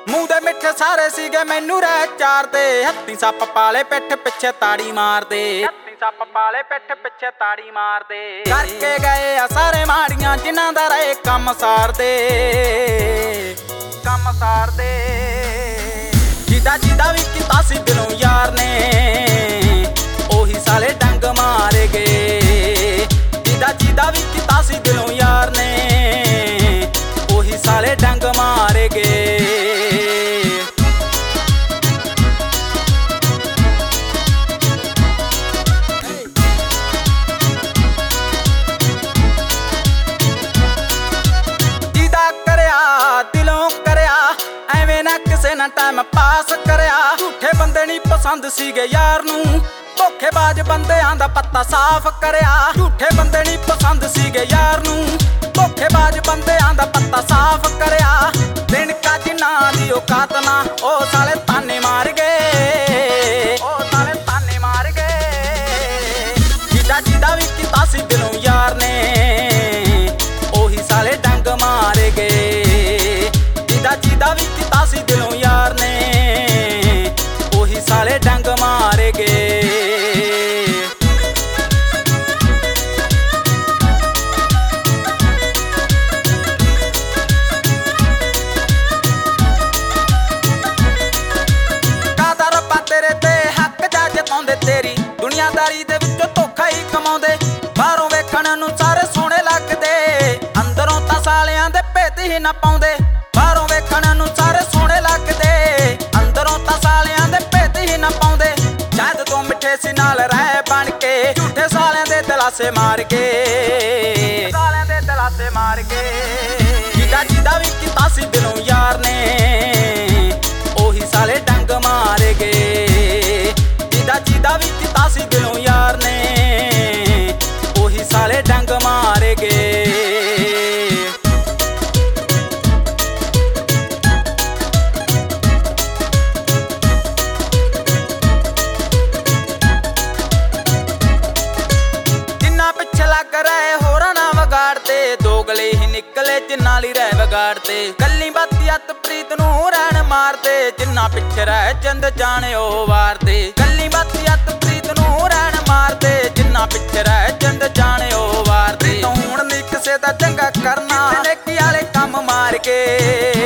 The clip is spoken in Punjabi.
ਮੂੰਹ ਦੇ ਮਿੱਠੇ ਸਾਰੇ ਸੀਗੇ ਮੈਨੂੰ ਰਹਿ ਚਾਰਦੇ। ਹੱਥੀਂ ਸੱਪ ਪਾਲੇ ਪਿੱਠ ਪਿੱਛੇ ਤਾੜੀ ਮਾਰਦੇ। ਹੱਥੀਂ ਸੱਪ ਪਾਲੇ ਪਿੱਠ ਪਿੱਛੇ ਤਾੜੀ ਮਾਰਦੇ। ਕਰਕੇ ਗਏ ਆ ਸਾਰੇ ਮਾੜੀਆਂ ਜਿਨ੍ਹਾਂ ਦਾ ਰਹੇ ਕੰਮ ਸਾਰਦੇ। ਕੰਮ ਸਾਰਦੇ ਜਿਹਦਾ ਵੀ ਕੀਤਾ ਸੀ ਦਿਲੋਂ ਯਾਰ ਨੇ ਉਹੀ ਸਾਲੇ ਡੰਗ ਮਾਰੇ ਗਏ। ਜਿਹਦਾ ਵੀ ਕੀਤਾ ਸੀ ਦਿਲੋਂ ਯਾਰ ਨੇ ਉਹੀ ਸਾਲੇ ਡੰਗ ਮਾਰੇ ਗਏ। ਜਿਹਦਾ ਕਰਿਆ ਦਿਲੋਂ ਕਰਿਆ ਐਵੇਂ ਨਾ ਕਿਸੇ ਨਾ ਟਾਈਮ ਪਾਸ ਕਰਿਆ। ਝੂਠੇ ਬੰਦੇ ਨਹੀਂ ਪਸੰਦ ਸੀਗੇ ਯਾਰ ਨੂੰ ਧੋਖੇਬਾਜ਼ ਬੰਦਿਆਂ ਦਾ ਪੱਤਾ ਸਾਫ਼ ਕਰਿਆ। ਝੂਠੇ ਬੰਦੇ ਨਹੀਂ ਪਸੰਦ ਸੀਗੇ ਯਾਰ ਨੂੰ ਧੋਖੇਬਾਜ਼ ਬੰਦਿਆਂ ਦਾ ਪੱਤਾ ਸਾਫ਼ ਕਰਿਆ। ਦਿਨ ਕਾ ਜਿਨ੍ਹਾਂ ਦੀ ਔਕਾਤ ਨਾ ਉਹ ਸਾਲੇ ਤਾਨੇ ਮਾਰ ਗਏ। ਉਹ ਸਾਲੇ ਤਾਨੇ ਮਾਰ ਗਏ। ਜਿਹਦਾ ਵੀ ਕੀਤਾ ਸੀ ਦਿਲੋਂ ਯਾਰ ਨੇ ਉਹੀ ਸਾਲੇ ਡੰਗ ਮਾਰੇ ਗਏ। ਜਿਹਦਾ ਵੀ ਕੀਤਾ ਸੀ ਦਿਲੋਂ ਯਾਰ ਨੇ ਉਹੀ ਸਾਲੇ ਡੰਗ ਮਾਰੇ ਗਏ। ਤੇਰੇ ਤੇ ਹੱਕ ਜਾ ਜਤਾਉਂਦੇ ਤੇਰੀ ਦੁਨੀਆਦਾਰੀ ਦੇ ਵਿੱਚੋਂ ਧੋਖਾ ਹੀ ਕਮਾਉਂਦੇ। ਬਾਹਰੋਂ ਵੇਖਣ ਨੂੰ ਸਾਰੇ ਸੋਹਣੇ ਲੱਗਦੇ ਅੰਦਰੋਂ ਤਾਂ ਸਾਲਿਆਂ ਦੇ ਭੇਤ ਹੀ ਨਾ ਪਾਉਂਦੇ। ਬਾਹਰੋਂ ਵੇਖਣ ਨੂੰ ਸਾਰੇ ਸੋਹਣੇ ਲੱਗਦੇ ਅੰਦਰੋਂ ਤਾਂ ਸਾਲਿਆਂ ਦੇ ਭੇਤ ਹੀ ਨਾ ਪਾਉਂਦੇ। ਜਦ ਤੋਂ ਮਿੱਠੇ ਸੀ ਨਾਲ ਰਹਿ ਬਣ ਕੇ ਝੂਠੇ ਸਾਲਿਆਂ ਦੇ ਦਿਲਾਸੇ ਮਾਰ ਕੇ। ਸਾਲਿਆਂ ਦੇ ਦਿਲਾਸੇ ਮਾਰ ਕੇ ਜਿਹਦਾ ਵੀ ਕੀਤਾ ਸੀ ਦਿਲੋਂ ਯਾਰ ਨੇ ਉਹੀ ਸਾਲੇ ਡੰਗ ਮਾਰੇ ਗਏ। ਜਿਹਦਾ ਵੀ ਕੀਤਾ ਸੀ ਦਿਲੋਂ ਯਾਰ ਨੇ ਉਹੀ ਸਾਲੇ ਡੰਗ ਮਾਰੇ ਗਏ। ਜਿੰਨਾ ਪਿੱਛੇ ਲੱਗ ਰਹੇ ਹੋਰਾਂ ਨਾ ਵਿਗਾੜਦੇ ਦੋਗਲੇ ਹੀ ਨਿਕਲੇ ਜਿੰਨਾਂ ਲਈ ਰਹਿ ਵਿਗਾੜਦੇ। ਗੱਲੀ ਬਾਤੀ ਅੱਤ ਪ੍ਰੀਤ ਨੂੰ ਰਹਿਣ ਮਾਰਦੇ ਜਿੰਨਾ ਪਿੱਛੇ ਰਹਿ ਚੰਦ ਜਾਣੇ ਉਹ ਵਾਰਦੇ। ਗੱਲੀ ਬਾਤੀ ਅੱਤ ਪ੍ਰੀਤ ਨੂੰ ਰਹਿਣ ਮਾਰਦੇ ਜਿੰਨਾ ਪਿੱਛੇ ਰਹਿ ਚੰਦ ਜਾਣੇ ਉਹ ਵਾਰਦੇ। ਹੁਣ ਨਹੀਂ ਕਿਸੇ ਦਾ ਚੰਗਾ ਕਰਨਾ ਨੇਕੀ ਵਾਲੇ ਕੰਮ ਮਾਰ ਕੇ।